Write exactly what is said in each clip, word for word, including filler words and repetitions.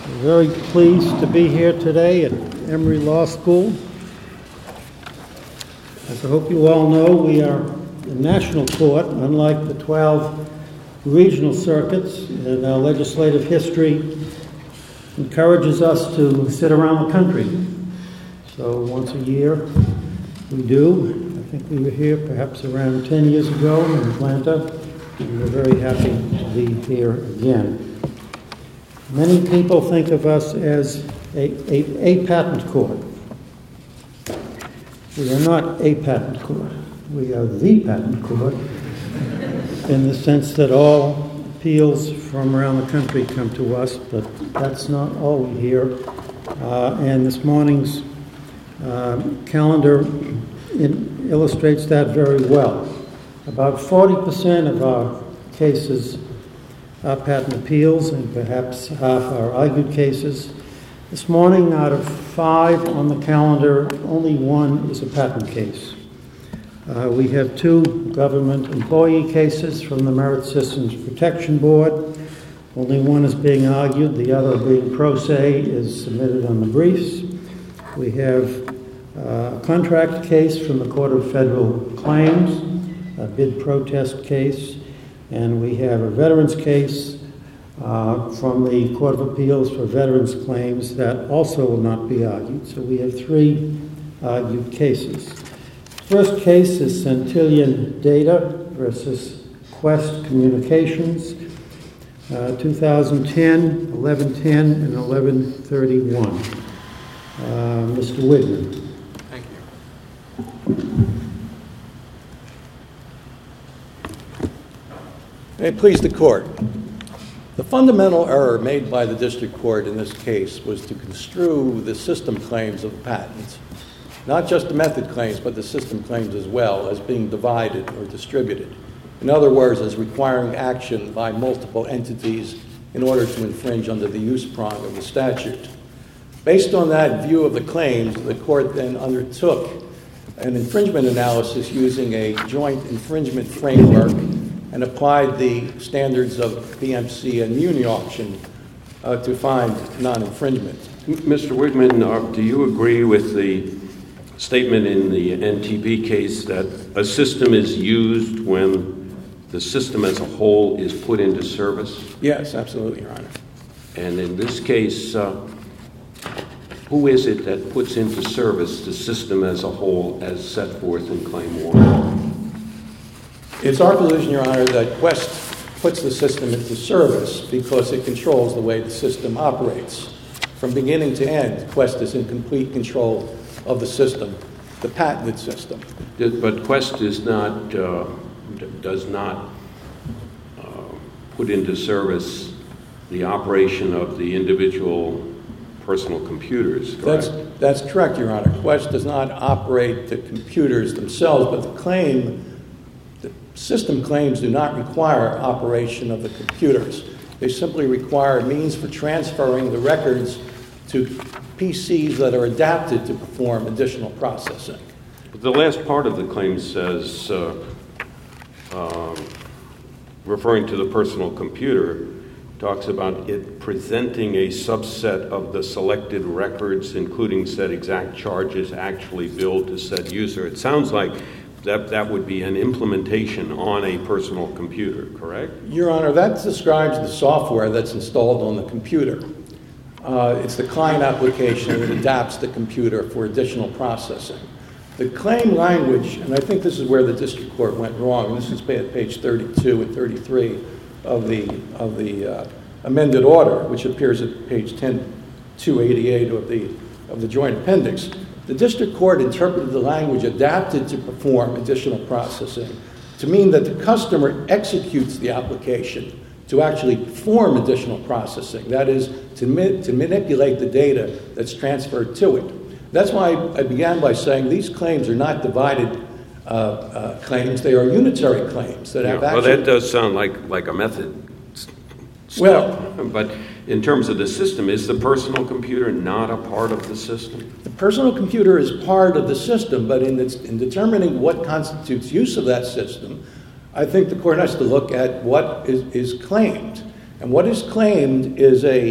Very pleased to be here today at Emory Law School. As I hope you all know, we are a national court, unlike the twelve regional circuits, and our legislative history encourages us to sit around the country. So once a year we do. I think we were here perhaps around ten years ago in Atlanta, and we're very happy to be here again. Many people think of us as a, a, a patent court. We are not a patent court. We are the patent court in the sense that all appeals from around the country come to us, but that's not all we hear. Uh, and this morning's uh, calendar in, illustrates that very well. About forty percent of our cases are patent appeals, and perhaps half are argued cases. This morning, out of five on the calendar, only one is a patent case. Uh, we have two government employee cases from the Merit Systems Protection Board. Only one is being argued, the other, being pro se, is submitted on the briefs. We have uh, a contract case from the Court of Federal Claims, a bid protest case, and we have a veterans case uh, from the Court of Appeals for Veterans Claims that also will not be argued. So we have three argued cases. First case is Centillion Data versus Quest Communications, uh, two thousand ten, eleven ten, and eleven thirty-one. Uh, Mister Wigman. Thank you. May it please the court. The fundamental error made by the district court in this case was to construe the system claims of patents, not just the method claims, but the system claims as well, as being divided or distributed. In other words, as requiring action by multiple entities in order to infringe under the use prong of the statute. Based on that view of the claims, the court then undertook an infringement analysis using a joint infringement framework and applied the standards of B M C and Muni auction uh, to find non-infringement. Mister Wigman, uh, do you agree with the statement in the N T P case that a system is used when the system as a whole is put into service? Yes, absolutely, Your Honor. And in this case, uh, who is it that puts into service the system as a whole as set forth in Claim one? It's our position, Your Honor, that Quest puts the system into service because it controls the way the system operates. From beginning to end, Quest is in complete control of the system, the patented system. But Quest is not, uh, does not uh, put into service the operation of the individual personal computers, correct? That's, that's correct, Your Honor. Quest does not operate the computers themselves, but the claim, the system claims do not require operation of the computers. They simply require means for transferring the records to P Cs that are adapted to perform additional processing. The last part of the claim says, uh, um, referring to the personal computer, talks about it presenting a subset of the selected records, including said exact charges actually billed to said user. It sounds like that that would be an implementation on a personal computer, correct? Your Honor, that describes the software that's installed on the computer. Uh, it's the client application that adapts the computer for additional processing. The claim language, and I think this is where the district court went wrong, and this is at page thirty-two and thirty-three of the, of the uh, amended order, which appears at page ten two eighty-eight of the, of the joint appendix. The district court interpreted the language adapted to perform additional processing to mean that the customer executes the application to actually perform additional processing, that is, to, ma- to manipulate the data that's transferred to it. That's why I began by saying these claims are not divided uh, uh, claims, they are unitary claims that yeah, have actually... Well, that does sound like, like a method stuff. Well, but in terms of the system, is the personal computer not a part of the system? The personal computer is part of the system, but in, its, in determining what constitutes use of that system, I think the court has to look at what is, is claimed. And what is claimed is a,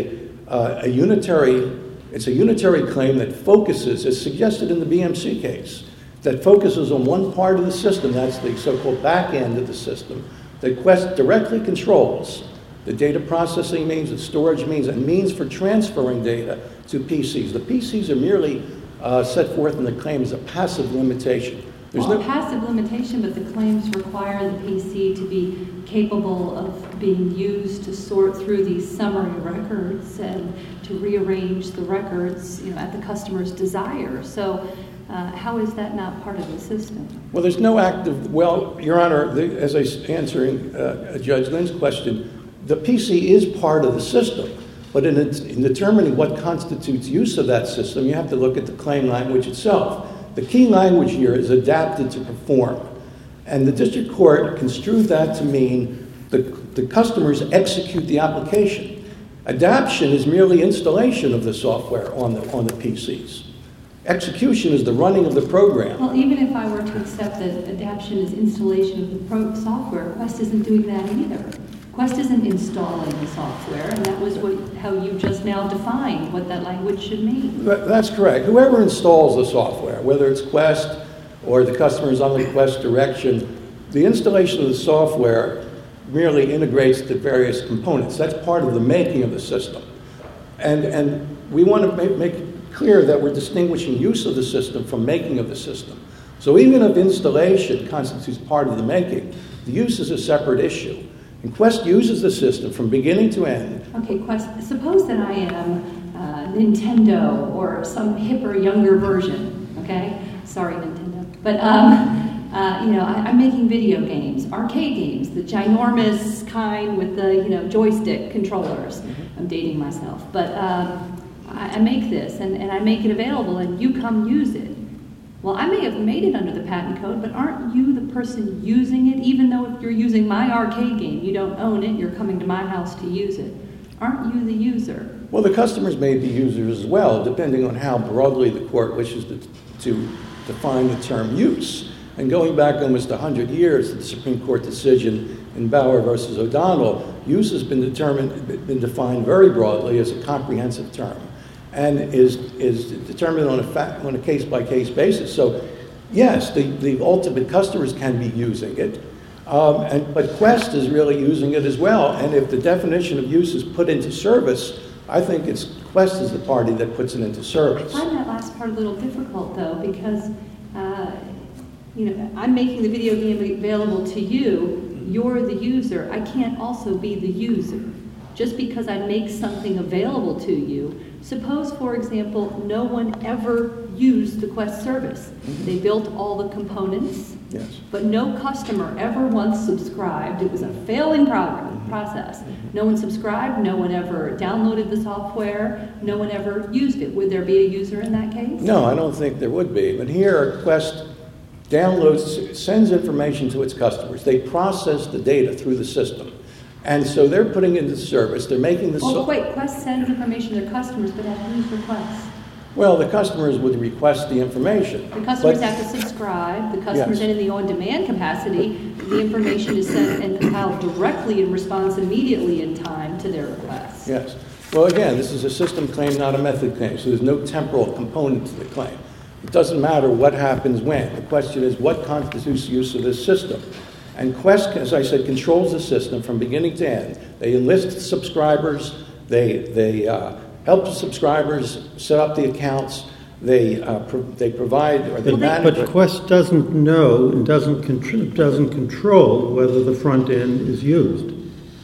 uh, a unitary, it's a unitary claim that focuses, as suggested in the B M C case, that focuses on one part of the system, that's the so-called back end of the system, that Quest directly controls the data processing means, the storage means, and means for transferring data to P Cs. The P Cs are merely uh, set forth in the claim as a passive limitation. There's well, no a passive limitation, but the claims require the P C to be capable of being used to sort through these summary records and to rearrange the records, you know, at the customer's desire. So uh, how is that not part of the system? Well, there's no active, well, Your Honor, the, as I was answering uh, Judge Lynn's question, the P C is part of the system. But in, in determining what constitutes use of that system, you have to look at the claim language itself. The key language here is adapted to perform. And the district court construed that to mean the, the customers execute the application. Adaption is merely installation of the software on the, on the P Cs. Execution is the running of the program. Well, even if I were to accept that adaption is installation of the pro software, Quest isn't doing that either. Quest isn't installing the software, and that was what, how you just now defined what that language should mean. That, that's correct. Whoever installs the software, whether it's Quest or the customer is on the Quest direction, the installation of the software merely integrates the various components. That's part of the making of the system. And, and we want to make, make it clear that we're distinguishing use of the system from making of the system. So even if installation constitutes part of the making, the use is a separate issue. And Quest uses the system from beginning to end. Okay, Quest, suppose that I am uh, Nintendo or some hipper, younger version, okay? Sorry, Nintendo. But, um, uh, you know, I, I'm making video games, arcade games, the ginormous kind with the, you know, joystick controllers. Mm-hmm. I'm dating myself. But um, I, I make this, and, and I make it available, and you come use it. Well, I may have made it under the patent code, but aren't you the person using it? Even though if you're using my arcade game, you don't own it, you're coming to my house to use it. Aren't you the user? Well, the customers may be users as well, depending on how broadly the court wishes to, to define the term use. And going back almost one hundred years to the Supreme Court decision in Bauer versus O'Donnell, use has been determined, been defined very broadly as a comprehensive term, and is, is determined on a, fact, on a case-by-case basis. So, yes, the, the ultimate customers can be using it, um, and, but Quest is really using it as well. And if the definition of use is put into service, I think it's Quest is the party that puts it into service. I find that last part a little difficult, though, because uh, you know, I'm making the video game available to you. You're the user. I can't also be the user. Just because I make something available to you, suppose, for example, no one ever used the Quest service. Mm-hmm. They built all the components, yes, but no customer ever once subscribed. It was a failing progress, mm-hmm. process. Mm-hmm. No one subscribed, no one ever downloaded the software, no one ever used it. Would there be a user in that case? No, I don't think there would be. But here, Quest downloads, sends information to its customers. They process the data through the system. And so they're putting into service, they're making the... Well, so wait, Quest sends information to their customers, but at whose request? Well, the customers would request the information. The customers but, have to subscribe. The customers, yes. and in the on-demand capacity, the information is sent and compiled directly in response immediately in time to their request. Yes. Well, again, this is a system claim, not a method claim, so there's no temporal component to the claim. It doesn't matter what happens when. The question is, what constitutes use of this system? And Quest, as I said, controls the system from beginning to end. They enlist subscribers. They, they uh, help the subscribers set up the accounts. They, uh, pro they provide or they but, manage. But Quest doesn't know and doesn't, contr doesn't control whether the front end is used.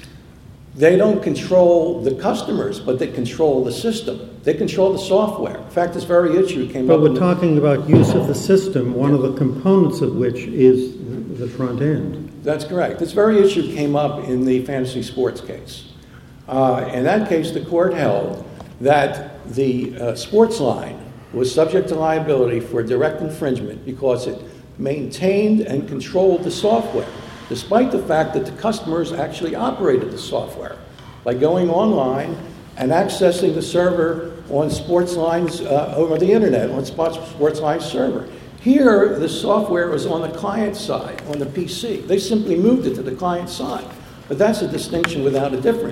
They don't control the customers, but they control the system. They control the software. In fact, this very issue came but up. But we're talking about use of the system, one of the components of which is the front end. That's correct. This very issue came up in the fantasy sports case. Uh, in that case, the court held that the uh, sports line was subject to liability for direct infringement because it maintained and controlled the software, despite the fact that the customers actually operated the software by going online and accessing the server on Sportsline's uh, over the internet, on Sportsline's server. Here, the software was on the client side, on the P C. They simply moved it to the client side. But that's a distinction without a difference.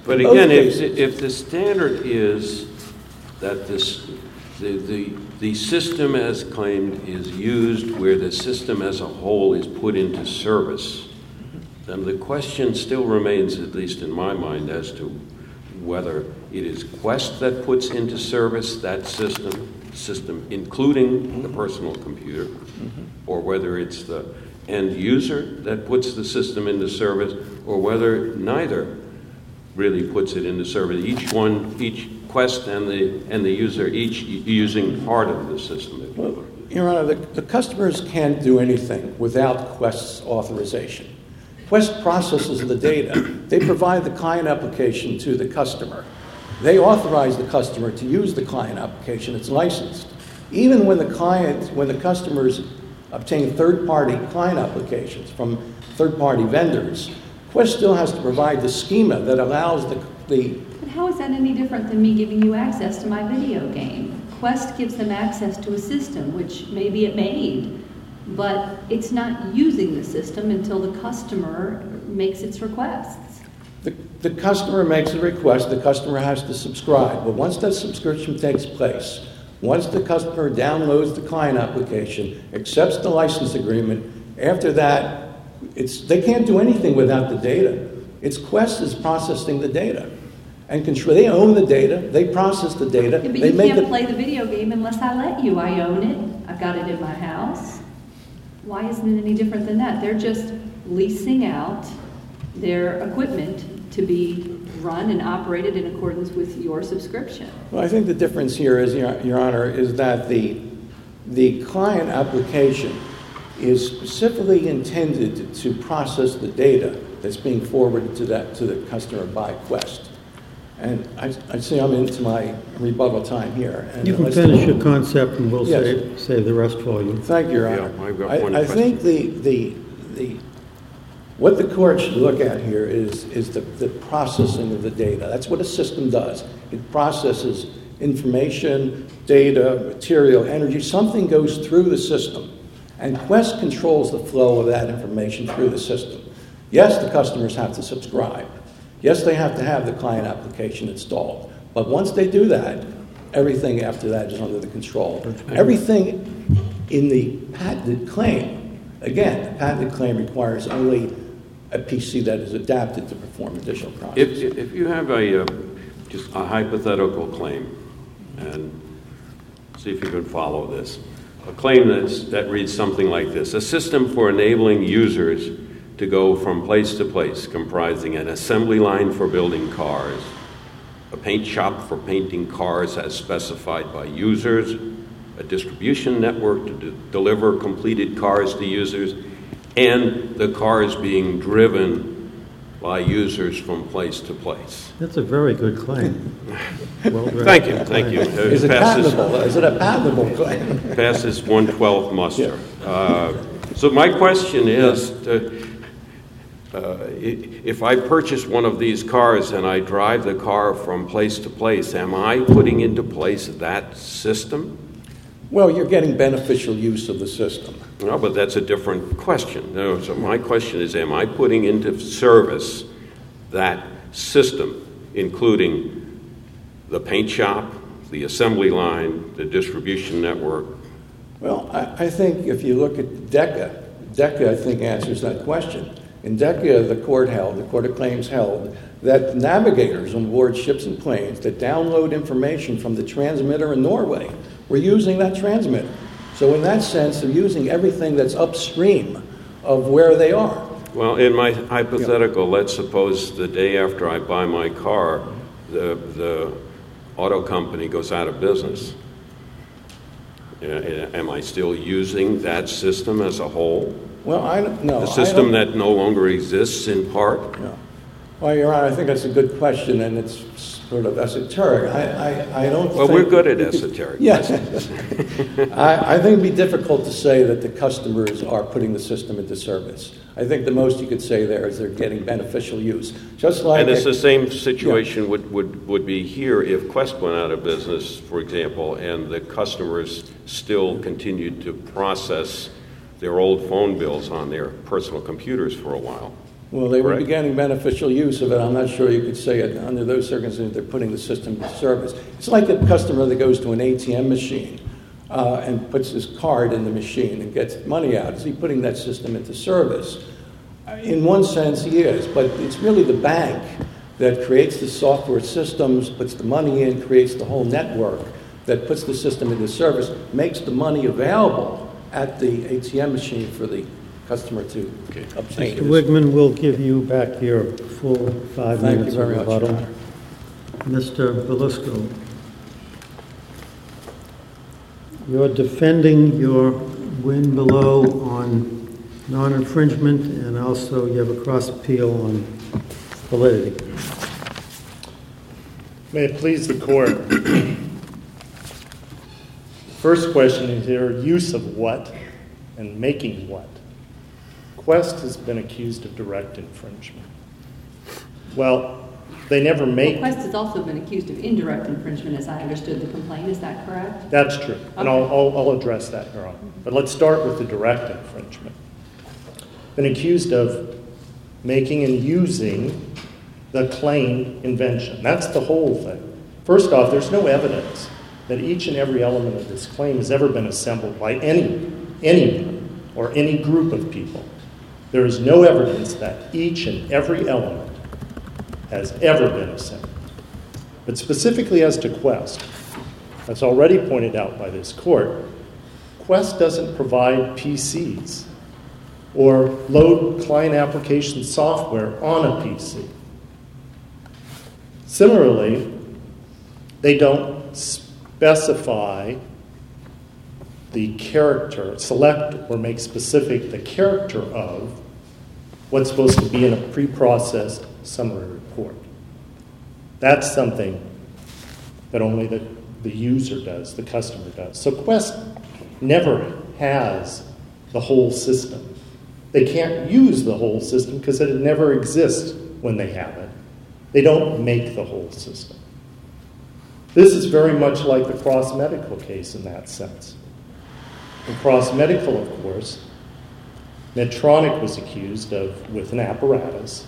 But In both again, if, cases- if the standard is that this, the, the, the system as claimed is used where the system as a whole is put into service, then the question still remains, at least in my mind, as to whether it is Quest that puts into service that system, system including the personal computer, mm-hmm. or whether it's the end user that puts the system into service, or whether neither really puts it into service. Each one, each Quest and the and the user, each using part of the system. Well, Your Honor, the, the customers can't do anything without Quest's authorization. Quest processes the data. They provide the client application to the customer. They authorize the customer to use the client application. It's licensed. Even when the client, when the customers obtain third-party client applications from third-party vendors, Quest still has to provide the schema that allows the, the But how is that any different than me giving you access to my video game? Quest gives them access to a system, which maybe it made, but it's not using the system until the customer makes its requests. The, the customer makes a request, the customer has to subscribe. But once that subscription takes place, once the customer downloads the client application, accepts the license agreement, after that, it's, they can't do anything without the data. It's Quest is processing the data. And control, they own the data, they process the data. Yeah, but they you make can't the, play the video game unless I let you. I own it. I've got it in my house. Why isn't it any different than that? They're just leasing out their equipment to be run and operated in accordance with your subscription. Well, I think the difference here is, Your, Your Honor, is that the, the client application is specifically intended to process the data that's being forwarded to that to the customer by Quest. And I, I see I'm into my rebuttal time here. And You can let's- finish your concept and we'll Yes. save, save the rest for you. Thank you, Your Yeah, Honor. I've got I, one I think question. the, the, the, what the court should look at here is, is the, the processing of the data. That's what a system does. It processes information, data, material, energy. Something goes through the system. And Quest controls the flow of that information through the system. Yes, the customers have to subscribe. Yes, they have to have the client application installed. But once they do that, everything after that is under the control. Everything in the patented claim, again, the patented claim requires only a P C that is adapted to perform additional If, processing. if you have a, uh, just a hypothetical claim, and see if you can follow this, a claim that's, that reads something like this: a system for enabling users to go from place to place, comprising an assembly line for building cars, a paint shop for painting cars as specified by users, a distribution network to de- deliver completed cars to users, and the cars being driven by users from place to place. That's a very good claim. Well Thank you, thank you. claim. Uh, Is it passes- patentable? Is it a patentable claim? Passes one twelfth muster. Uh, So my question is, uh, uh, i- if I purchase one of these cars and I drive the car from place to place, am I putting into place that system? Well, you're getting beneficial use of the system. No, but that's a different question. No, so my question is, am I putting into service that system, including the paint shop, the assembly line, the distribution network? Well, I, I think if you look at DECA, DECA, I think, answers that question. In DECA, the court held, the Court of Claims held, that navigators on board ships and planes that download information from the transmitter in Norway were using that transmitter. So in that sense, they're using everything that's upstream of where they are. Well, in my hypothetical, let's suppose the day after I buy my car, the, the auto company goes out of business. Uh, Am I still using that system as a whole? Well, I don't know. The system that no longer exists in part? No. Well, Your Honor, I think that's a good question, and it's sort of esoteric. I, I, I don't Well, think... we're good at esoteric. Yes. I, I think it'd be difficult to say that the customers are putting the system into service. I think the most you could say there is they're getting beneficial use. Just like... And it's the same situation would, would, would be here if Quest went out of business, for example, and the customers still continued to process their old phone bills on their personal computers for a while. Well, they would be Correct. getting beneficial use of it. I'm not sure you could say it under those circumstances they're putting the system into service. It's like a customer that goes to an A T M machine uh, and puts his card in the machine and gets money out. Is he putting that system into service? In one sense, he is, but it's really the bank that creates the software systems, puts the money in, creates the whole network that puts the system into service, makes the money available at the A T M machine for the customer to obtain. Mister Wigman will give you back your full five Thank minutes you of very much, Your rebuttal. Honor. Mister Belusco, you're defending your win below on non-infringement, and also you have a cross appeal on validity. May it please the court. First question is here, use of what and making what? Quest has been accused of direct infringement. Well, they never make... Well, Quest has also been accused of indirect infringement, as I understood the complaint. Is that correct? That's true, and I'll, I'll, I'll address that, Your Honor. But let's start with the direct infringement. Been accused of making and using the claimed invention. That's the whole thing. First off, there's no evidence that each and every element of this claim has ever been assembled by any, anyone or any group of people. There is no evidence that each and every element has ever been assembled. But specifically as to Quest, as already pointed out by this court, Quest doesn't provide P Cs or load client application software on a P C. Similarly, they don't specify the character, select or make specific the character of what's supposed to be in a pre-processed summary report. That's something that only the, the user does, the customer does. So Quest never has the whole system. They can't use the whole system because it never exists when they have it. They don't make the whole system. This is very much like the Cross Medical case in that sense. In Cross Medical, of course, Medtronic was accused of, with an apparatus,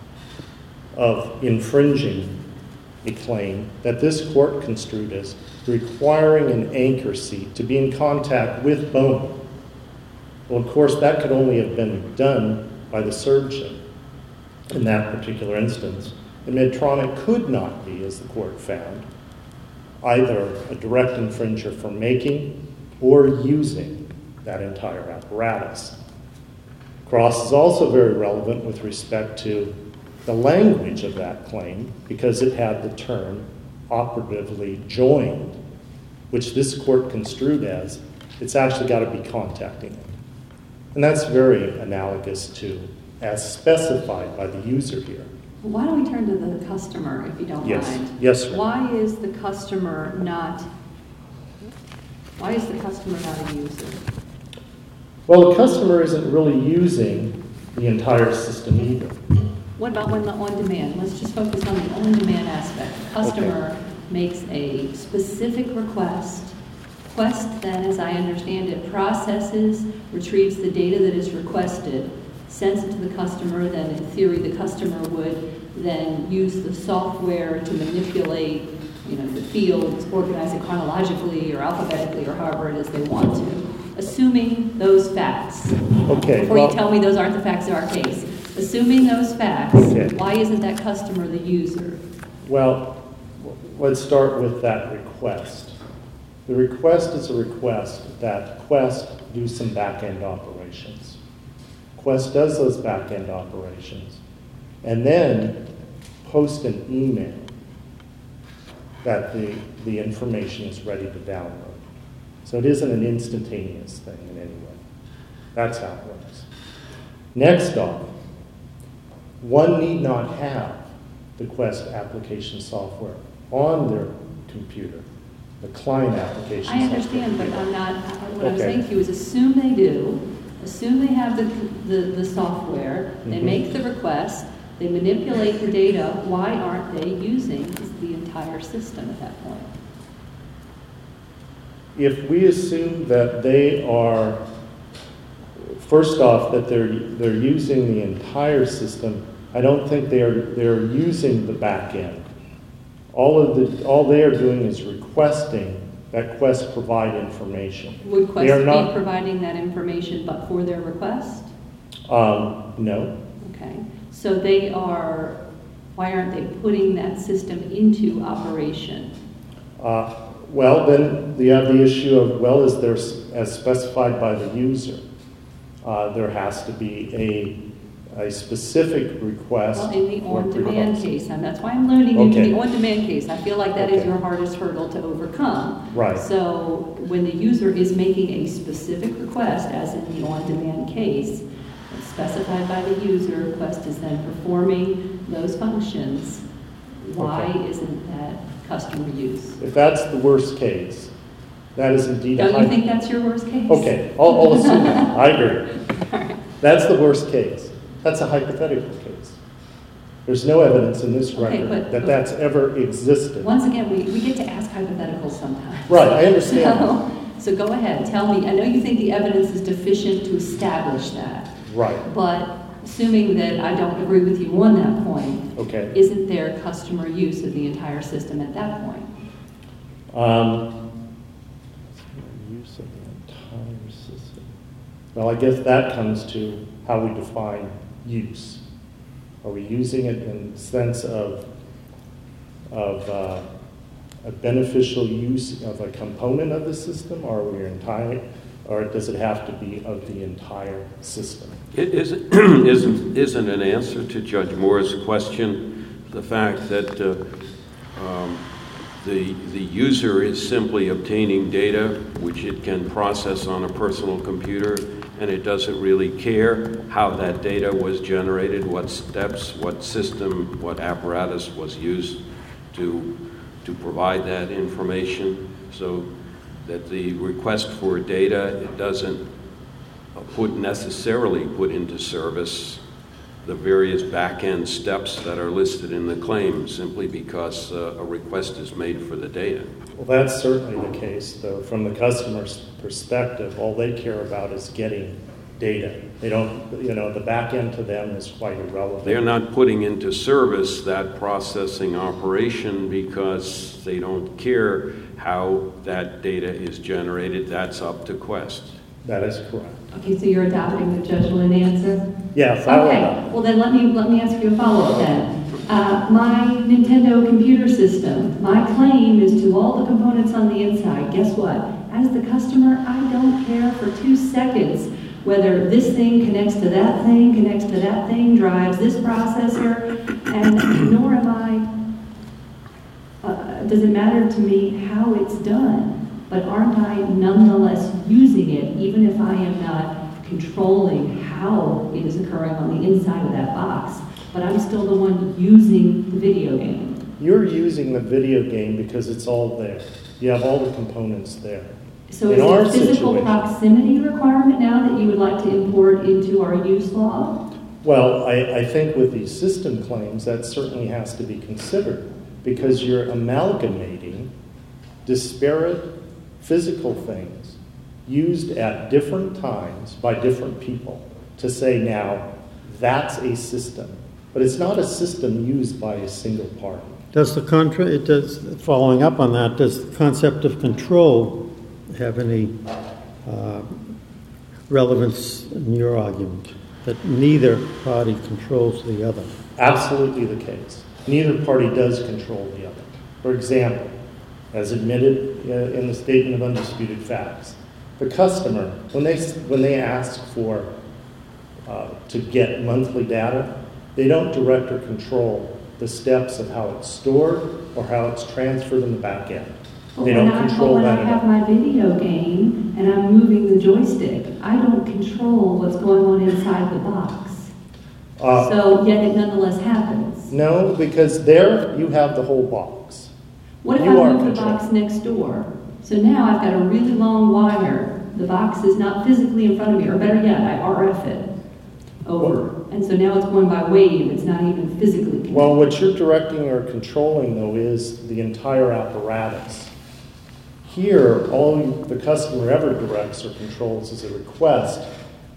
of infringing a claim that this court construed as requiring an anchor seat to be in contact with bone. Well, of course, that could only have been done by the surgeon in that particular instance. And Medtronic could not be, as the court found, either a direct infringer for making or using that entire apparatus. Cross is also very relevant with respect to the language of that claim because it had the term operatively joined, which this court construed as it's actually got to be contacting it. And that's very analogous to as specified by the user here. Why don't we turn to the customer, if you don't Yes. mind? Yes, sir. Why is the customer not, why is the customer not a user? Well, the customer isn't really using the entire system either. What about when the on-demand? Let's just focus on the on-demand aspect. The customer makes a specific request. Quest then, as I understand it, processes, retrieves the data that is requested, sends it to the customer, then in theory the customer would then use the software to manipulate, you know, the fields, organize it chronologically or alphabetically or however it is they want to. Assuming those facts. Okay. Before well, you tell me those aren't the facts of our case. Assuming those facts, Okay. why isn't that customer the user? Well, let's start with that request. The request is a request that Quest do some back-end operations. Quest does those back-end operations and then post an email that the, the information is ready to download. So it isn't an instantaneous thing in any way. That's how it works. Next off, one need not have the Quest application software on their computer, the client application I software. understand, but I'm not, what I'm Okay. saying to you is assume they do, assume they have the, the, the software, they Mhm. make the request, they manipulate the data, why aren't they using the entire system at that point? If we assume that they are first off, that they're they're using the entire system. I don't think they're they're using the back end. All of the all they are doing is requesting that Quest provide information. Would Quest They are be not- providing that information but for their request? Um, no. Okay, so they are, why aren't they putting that system into operation? Uh, well, then you have the issue of, well, is there, as specified by the user, uh, there has to be a, a specific request. Well, in the for on-demand request. case, and that's why I'm learning into Okay. the on-demand case. I feel like that is Okay. your hardest hurdle to overcome. Right. So when the user is making a specific request, as in the on-demand case, it's specified by the user, Quest is then performing those functions. Why Okay. isn't that customer use? If that's the worst case, that is indeed a Don't high. you think that's your worst case? Okay, I'll, I'll assume that. I agree. That's the worst case. That's a hypothetical case. There's no evidence in this Okay, record but- that that's ever existed. Once again, we, we get to ask hypotheticals sometimes. Right, I understand. So, so go ahead, tell me, I know you think the evidence is deficient to establish that, Right, but assuming that I don't agree with you on that point, okay. isn't there customer use of the entire system at that point? Um, use of the entire system. Well, I guess that comes to how we define use. Are we using it in the sense of, of uh, a beneficial use of a component of the system, or are we entire, or does it have to be of the entire system? It isn't, isn't, isn't an answer to Judge Moore's question the fact that uh, um, the, the user is simply obtaining data which it can process on a personal computer, and it doesn't really care how that data was generated, what steps, what system, what apparatus was used to, to provide that information, so that the request for data, it doesn't put necessarily put into service the various back-end steps that are listed in the claim simply because uh, a request is made for the data. Well, that's certainly the case, though. From the customer's perspective, all they care about is getting data. They don't, you know, the back end to them is quite irrelevant. They're not putting into service that processing operation because they don't care how that data is generated. That's up to Quest. That is correct. Okay, so you're adopting the Judge Lynn answer? Yes, I will. Okay, well then let me, let me ask you a follow-up then. Uh, my Nintendo computer system, my claim is to all the components on the inside. Guess what? As the customer, I don't care for two seconds whether this thing connects to that thing, connects to that thing, drives this processor, and nor am I, uh, does it matter to me how it's done, but aren't I nonetheless using it even if I am not controlling how it is occurring on the inside of that box, but I'm still the one using the video game? You're using the video game because it's all there. You have all the components there. So In is our it a physical situation- proximity requirement now that you would like to import into our use law? Well, I, I think with these system claims, that certainly has to be considered because you're amalgamating disparate physical things used at different times by different people to say now that's a system. But it's not a system used by a single party. Does the contra, it does, following up on that, does the concept of control have any uh, relevance in your argument, that neither party controls the other? Absolutely the case. Neither party does control the other. For example, as admitted uh, in the Statement of Undisputed Facts, the customer, when they, when they ask for uh, to get monthly data, they don't direct or control the steps of how it's stored or how it's transferred in the back end. They don't But when I- control but that when I at have all. my video game and I'm moving the joystick, I don't control what's going on inside the box. Uh, So yet it nonetheless happens. No, because there you have the whole box. What if You I are move the controlling. box next door? So now I've got a really long wire. The box is not physically in front of me, or better yet, I R F it over. And so now it's going by wave, it's not even physically connected. Well, what you're directing or controlling, though, is the entire apparatus. Here, all the customer ever directs or controls is a request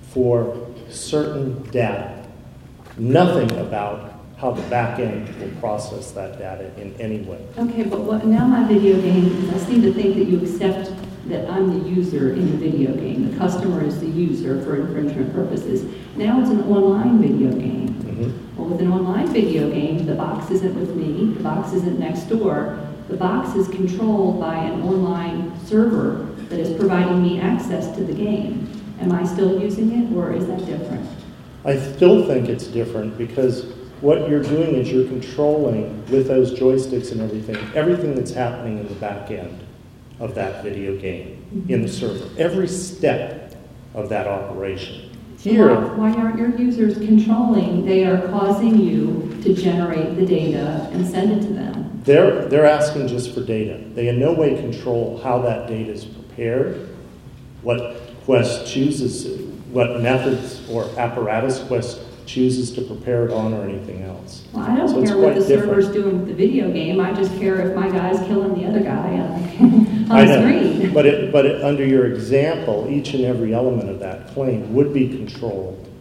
for certain data. Nothing about how the back end will process that data in any way. Okay, but what, now my video game, I seem to think that you accept that I'm the user in the video game. The customer is the user for infringement purposes. Now it's an online video game. Mm-hmm. Well, with an online video game, the box isn't with me, the box isn't next door. The box is controlled by an online server that is providing me access to the game. Am I still using it, or is that different? I still think it's different because what you're doing is you're controlling, with those joysticks and everything, everything that's happening in the back end of that video game, mm-hmm. in the server. Every step of that operation. So Here, why, why aren't your users controlling? They are causing you to generate the data and send it to them. They're, they're asking just for data. They in no way control how that data is prepared, what Quest chooses, what methods or apparatus Quest chooses to prepare it on or anything else. Well, I don't so care what the different. server's doing with the video game. I just care if my guy's killing the other guy on, on I the know. screen. But, it, but it, under your example, each and every element of that claim would be controlled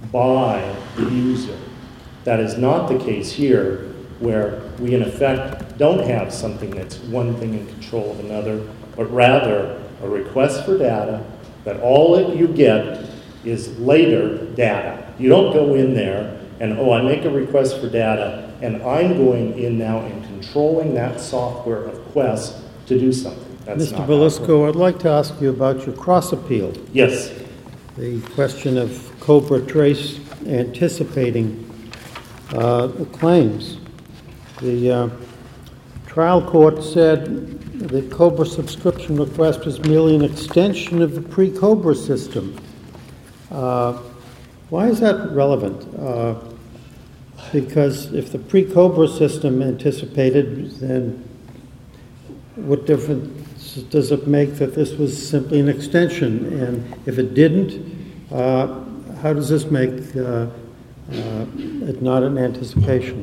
by the user. That is not the case here, where we in effect don't have something that's one thing in control of another, but rather a request for data that all that you get is later data. You don't go in there and, oh, I make a request for data, and I'm going in now and controlling that software of Quest to do something. That's Mister not Belisco, I'd like to ask you about your cross appeal. Yes. The question of Cobra Trace anticipating uh, the claims. The uh, trial court said that Cobra subscription request is merely an extension of the pre-Cobra system. Uh, why is that relevant? Uh, because if the pre-Cobra system anticipated, then what difference does it make that this was simply an extension? And if it didn't, uh, how does this make uh, uh, it not an anticipation?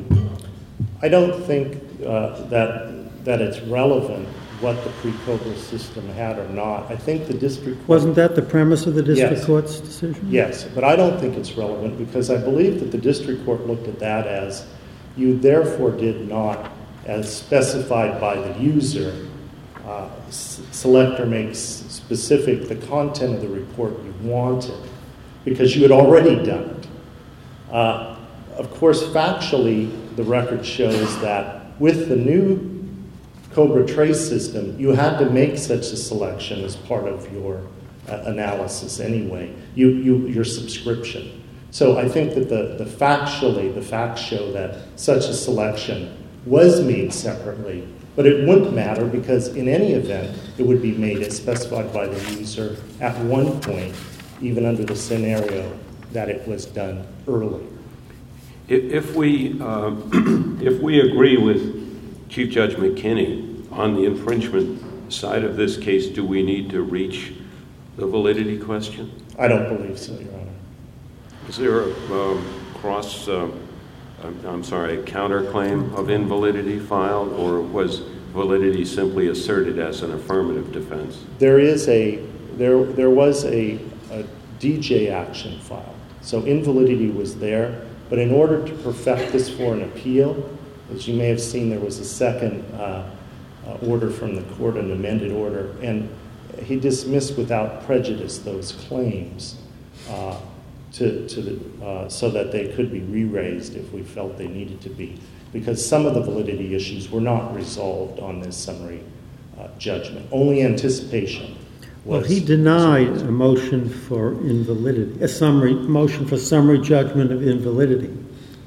I don't think uh, that that it's relevant what the pre-Cobra system had or not. I think the district court... Wasn't that the premise of the district Yes. court's decision? Yes, but I don't think it's relevant because I believe that the district court looked at that as you therefore did not, as specified by the user, uh, s- select or make s- specific the content of the report you wanted because you had already done it. Uh, of course, factually, the record shows that with the new Cobra Trace system, you had to make such a selection as part of your uh, analysis anyway, you, you, your subscription. So I think that the, the factually, the facts show that such a selection was made separately, but it wouldn't matter because in any event, it would be made as specified by the user at one point, even under the scenario that it was done earlier. If, if we uh, if we agree with Chief Judge McKinney on the infringement side of this case, do we need to reach the validity question? I don't believe so, Your Honor. Is there a um, cross, uh, I'm, I'm sorry, a counterclaim of invalidity filed, or was validity simply asserted as an affirmative defense? There is a there there was a, a D J action filed, so invalidity was there. But in order to perfect this for an appeal, as you may have seen, there was a second uh, uh, order from the court, an amended order, and he dismissed without prejudice those claims uh, to, to the, uh, so that they could be re-raised if we felt they needed to be, because some of the validity issues were not resolved on this summary uh, judgment. Only anticipation. Well, he denied a motion for invalidity, a summary motion for summary judgment of invalidity.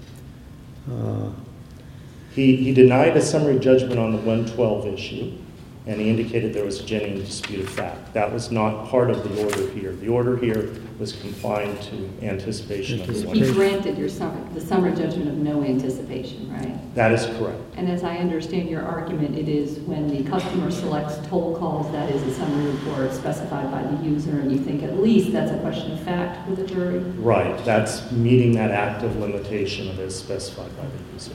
Uh, he, he denied a summary judgment on the one twelve issue, and he indicated there was a genuine dispute of fact. That was not part of the order here. The order here was confined to anticipation of the one. He granted your summary, the summary judgment of no anticipation, right? That is correct. And as I understand your argument, it is when the customer selects toll calls, that is a summary report specified by the user, and you think at least that's a question of fact for the jury? Right. That's meeting that active limitation of as specified by the user.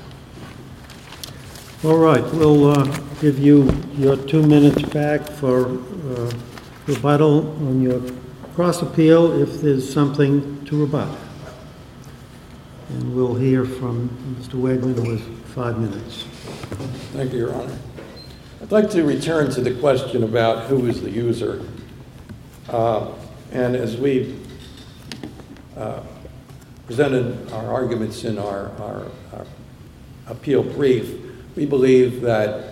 All right, we'll uh, give you your two minutes back for uh, rebuttal on your cross appeal if there's something to rebut. And we'll hear from Mister Wegman with five minutes. Thank you, Your Honor. I'd like to return to the question about who is the user. Uh, and as we uh, presented our arguments in our, our, our appeal brief, we believe that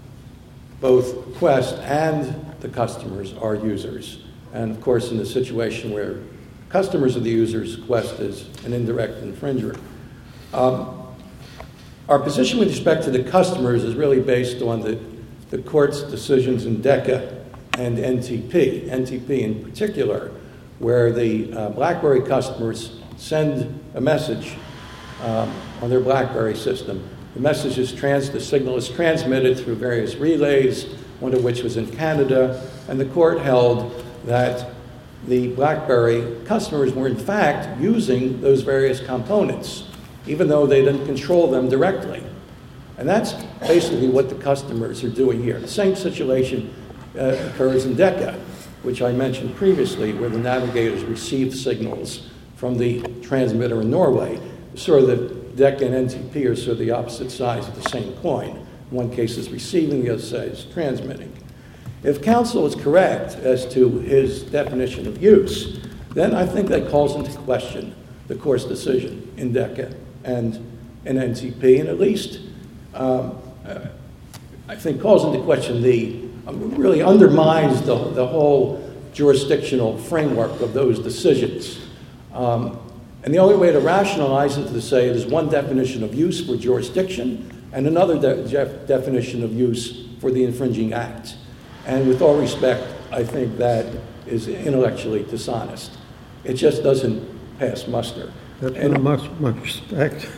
both Quest and the customers are users. And of course, in the situation where customers are the users, Quest is an indirect infringer. Um, our position with respect to the customers is really based on the, the court's decisions in DECA and N T P, N T P in particular, where the uh, BlackBerry customers send a message um, on their BlackBerry system. The message is trans, the signal is transmitted through various relays, one of which was in Canada, and the court held that the BlackBerry customers were in fact using those various components, even though they didn't control them directly. And that's basically what the customers are doing here. The same situation uh, occurs in DECA, which I mentioned previously, where the navigators receive signals from the transmitter in Norway. Sort of the DECA and N T P are sort of the opposite sides of the same coin. One case is receiving, the other side is transmitting. If counsel is correct as to his definition of use, then I think that calls into question the court's decision in DECA and in N T P, and at least um, uh, I think calls into question the, uh, really undermines the, the whole jurisdictional framework of those decisions. Um, and the only way to rationalize it is to say there's one definition of use for jurisdiction and another de- definition of use for the infringing act. And with all respect, I think that is intellectually dishonest. It just doesn't pass muster. That's not much, much respect.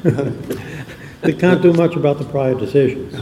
They can't do much about the prior decisions.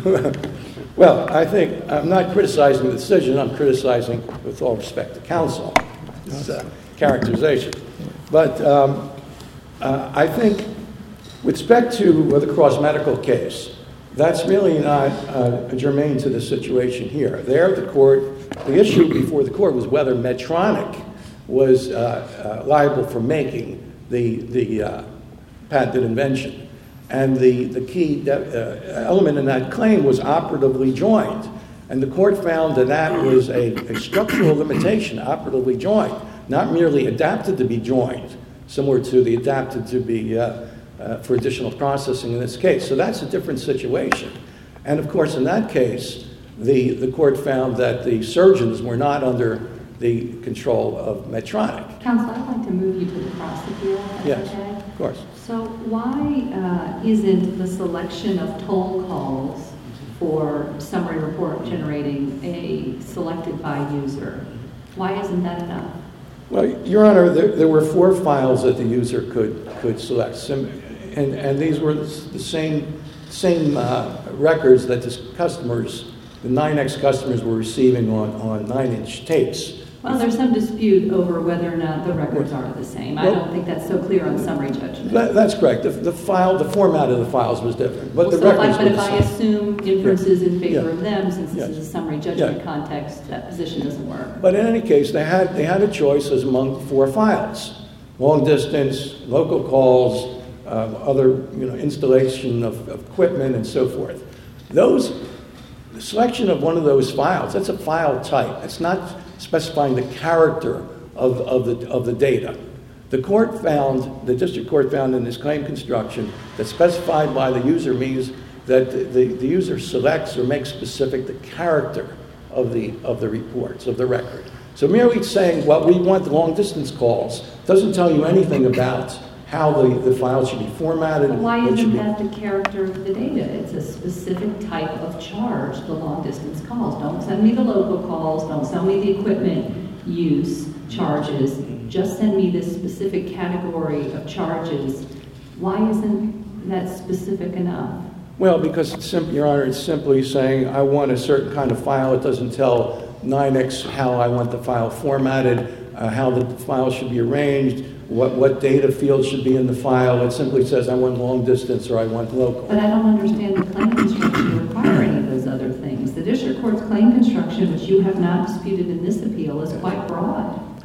Well, I think I'm not criticizing the decision. I'm criticizing, with all respect to counsel, this uh, characterization. But um, uh, I think with respect to the cross-medical case, that's really not uh, germane to the situation here. There, the court, the issue before the court was whether Medtronic was uh, uh, liable for making the, the uh, patented invention. And the, the key de- uh, element in that claim was operatively joined. And the court found that that was a, a structural limitation, operatively joined, not merely adapted to be joined, similar to the adapted to be uh, Uh, for additional processing in this case. So that's a different situation. And of course, in that case, the, the court found that the surgeons were not under the control of Medtronic. Counsel, I'd like to move you to the cross appeal. Yes, okay? of course. So why uh, isn't the selection of toll calls for summary report generating a selected by user, why isn't that enough? Well, Your Honor, there, there were four files that the user could, could select. Some, And, and these were the same, same uh, records that the customers, the nine X customers were receiving on, on nine inch tapes. Well, there's some dispute over whether or not the records are the same. I Well, don't think that's so clear on summary judgment. That, that's correct. The, the file, the format of the files was different, but the so records if I, were But the if I same. assume inferences in favor Yeah. of them, since this Yes. is a summary judgment Yeah. context, that position doesn't work. But in any case, they had, they had a choice as among four files: long distance, local calls, um, other you know, installation of, of equipment, and so forth. Those, the selection of one of those files, that's a file type. It's not specifying the character of, of, the, of the data. The court found, the district court found in this claim construction that specified by the user means that the, the, the user selects or makes specific the character of the, of the reports, of the record. So merely saying, well, we want the long distance calls doesn't tell you anything about how the, the file should be formatted. But why what should isn't be- that the character of the data? It's a specific type of charge, the long distance calls. Don't send me the local calls, don't send me the equipment use charges, just send me this specific category of charges. Why isn't that specific enough? Well, because it's simply, Your Honor, it's simply saying I want a certain kind of file. It doesn't tell nine X how I want the file formatted, uh, how the file should be arranged, what, what data fields should be in the file. It simply says I want long distance or I want local. But I don't understand the claim construction to require any of those other things. The district court's claim construction, which you have not disputed in this appeal, is quite broad.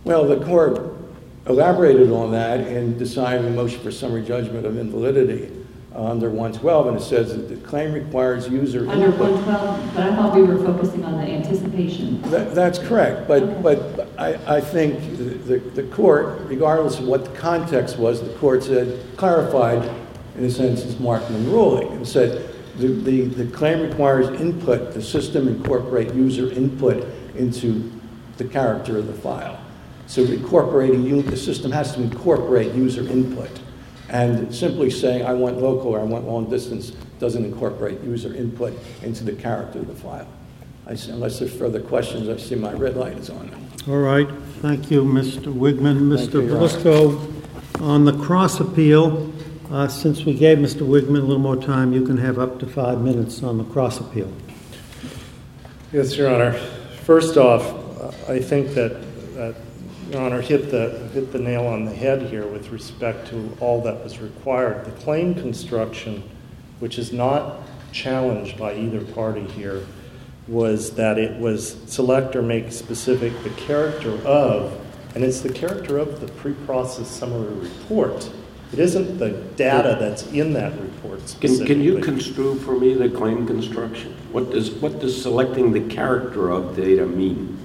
Well, the court elaborated on that in deciding the motion for summary judgment of invalidity uh, under one twelve, and it says that the claim requires user Under input. one twelve, but I thought we were focusing on the anticipation. That, that's correct, but, Okay. but I, I think the, the, the court, regardless of what the context was, the court said, clarified, in a sense, its Markman ruling, and said the, the, the claim requires input, the system incorporate user input into the character of the file. So incorporating, you- the system has to incorporate user input. And simply saying, I want local or I want long distance, doesn't incorporate user input into the character of the file. I see, unless there's further questions, I see my red light is on. All right, thank you, Mister Wigman. Thank Mister you, Your Honor. Belisco, on the cross appeal, uh, since we gave Mister Wigman a little more time, you can have up to five minutes on the cross appeal. Yes, Your Honor. First off, uh, I think that uh, Your Honor hit the hit the nail on the head here with respect to all that was required. The claim construction, which is not challenged by either party here, was that it was select or make specific the character of, and it's the character of the pre-processed summary report. It isn't the data that's in that report Can, specifically. can you construe for me the claim construction? What does, what does selecting the character of data mean?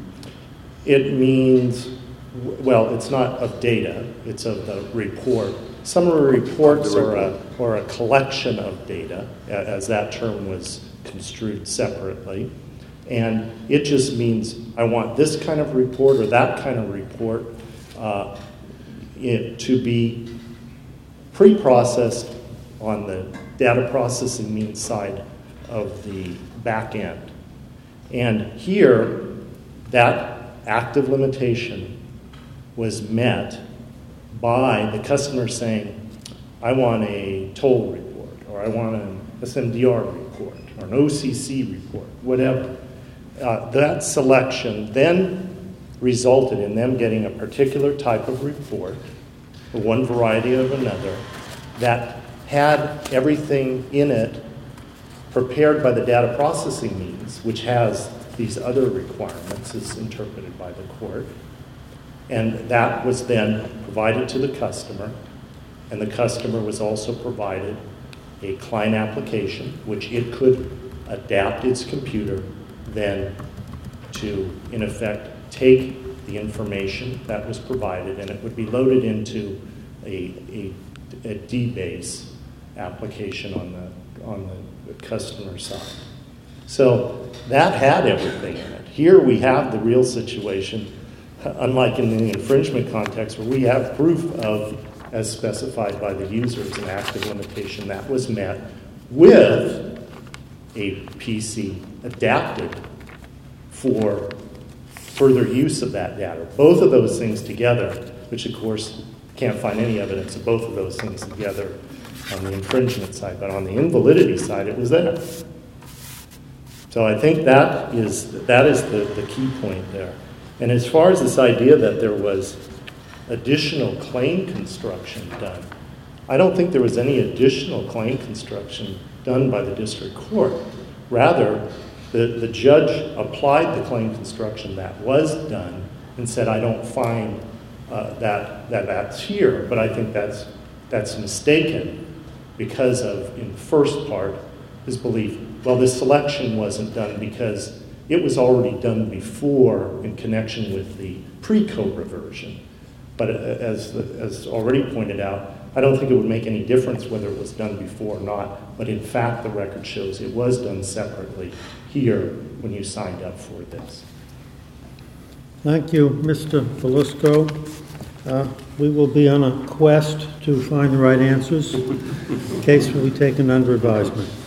It means, well, it's not of data, it's of the report. Summary reports are a, or a collection of data, a- as that term was construed separately. And it just means I want this kind of report or that kind of report uh, it, to be pre-processed on the data processing means side of the back end. And here, that active limitation was met by the customer saying, I want a toll report, or I want an S M D R report, or an O C C report, whatever. Uh, that selection then resulted in them getting a particular type of report, or one variety of another, that had everything in it prepared by the data processing means, which has these other requirements as interpreted by the court. And that was then provided to the customer, and the customer was also provided a client application, which it could adapt its computer then to, in effect, take the information that was provided, and it would be loaded into a, a, a D-base application on the, on the customer side. So that had everything in it. Here we have the real situation, unlike in the infringement context, where we have proof of, as specified by the users, an active limitation that was met with a P C adapted for further use of that data. Both of those things together, which of course can't find any evidence of both of those things together on the infringement side, but on the invalidity side, it was there. So I think that is that is the, the key point there. And as far as this idea that there was additional claim construction done, I don't think there was any additional claim construction done by the district court. Rather, the, the judge applied the claim construction that was done and said, I don't find uh, that, that that's here, but I think that's, that's mistaken because of, in the first part, his belief, well, this selection wasn't done because it was already done before in connection with the pre-COBRA version. But as, as already pointed out, I don't think it would make any difference whether it was done before or not, but in fact the record shows it was done separately here when you signed up for this. Thank you, Mister Belisco. Uh, we will be on a quest to find the right answers. The case will be taken under advisement.